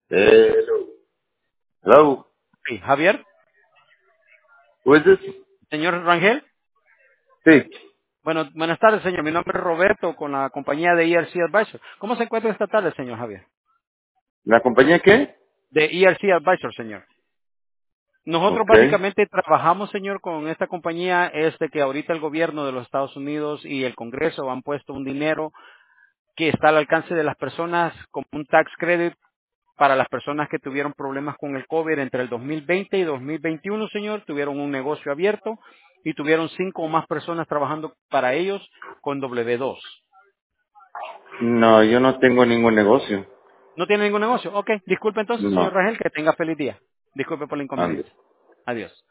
Hello. Hello. Sí, Javier, Who is this? señor Rangel. Sí. Bueno, buenas tardes, señor. Mi nombre es Roberto con la compañía de ERC Advisor. ¿Cómo se encuentra esta tarde, señor Javier? ¿La compañía qué? De ERC Advisor, señor. Nosotros Ok. básicamente trabajamos, señor, con esta compañía, es de que ahorita el gobierno de los Estados Unidos y el Congreso han puesto un dinero que está al alcance de las personas como un tax credit para las personas que tuvieron problemas con el COVID entre el 2020 y 2021, señor, tuvieron un negocio abierto y tuvieron 5 o más personas trabajando para ellos con W2. No, yo no tengo ningún negocio. ¿No tiene ningún negocio? Ok, disculpe entonces, señor No. Rangel, que tenga feliz día. Disculpe por la Ande. inconveniencia. Adiós.